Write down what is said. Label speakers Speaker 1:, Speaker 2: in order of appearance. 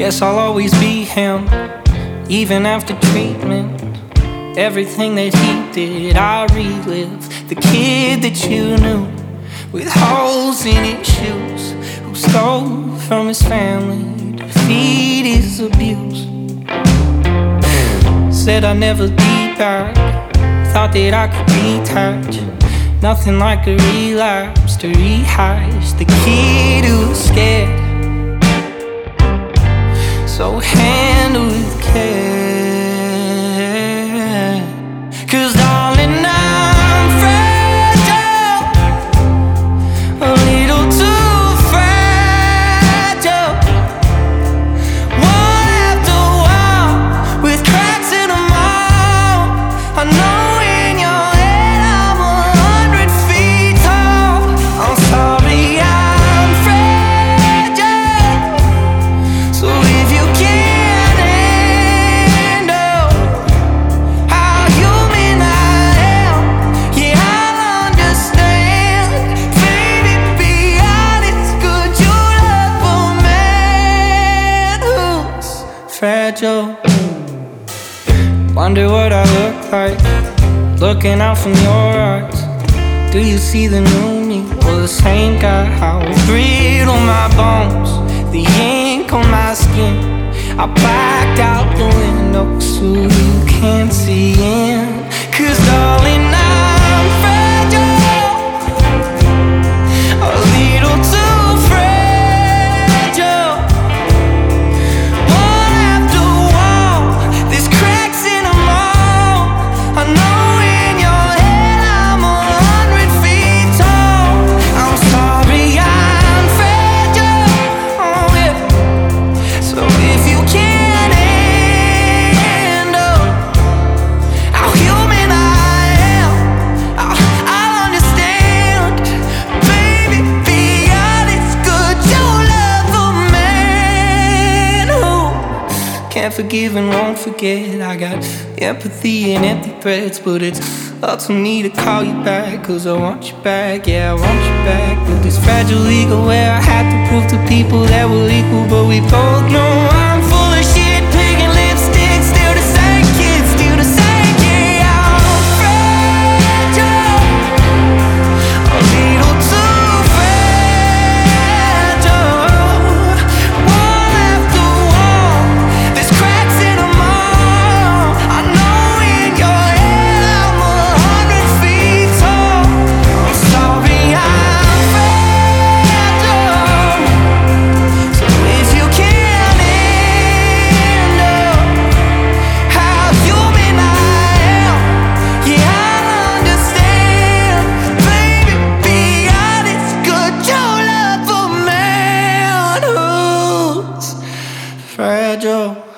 Speaker 1: Guess I'll always be him, even after treatment. Everything that he did, I relive. The kid that you knew, with holes in his shoes, who stole from his family to feed his abuse. Said I'd never be back, thought that I could detach. Nothing like a relapse to rehash. The kid who was scared, so handle with care. 'Cause darling, I'm fragile, a little too fragile. One after one, with cracks in them all. I know in your head I'm 100 feet tall. I'm sorry, I'm fragile. So if you can't handle how human I am, yeah, I'll understand. Baby, be honest, could you love a man who's fragile? Wonder what I look like, looking out from your eyes. Do you see the new me, or the same guy? How brittle my bones, the ink on my skin. I blacked out the window so you can't see in. 'Cause darling, I'm fragile, a little too fragile. One after one, there's cracks in them all. I know in your head I'm 100 feet tall. I'm sorry, I'm fragile, oh yeah. So if you can't handle how human I am, I'll understand. Baby, be honest, could you love a man who can't forgive and won't forget? I got empathy and empty threats, but it's up to me to call you back. 'Cause I want you back, yeah, I want you back. With this fragile ego where I had to prove to people that we're equal, but we both know I'm full of shit, pig and lipstick, still the same kid, still the same kid. I'm fragile, a little too fragile. One after one, there's cracks in them all. I know in your head I'm 100 feet tall. I'm sorry, I'm fragile. So if you can't handle how human I am, yeah, I'll understand. Baby, be honest, could you love a man who's fragile?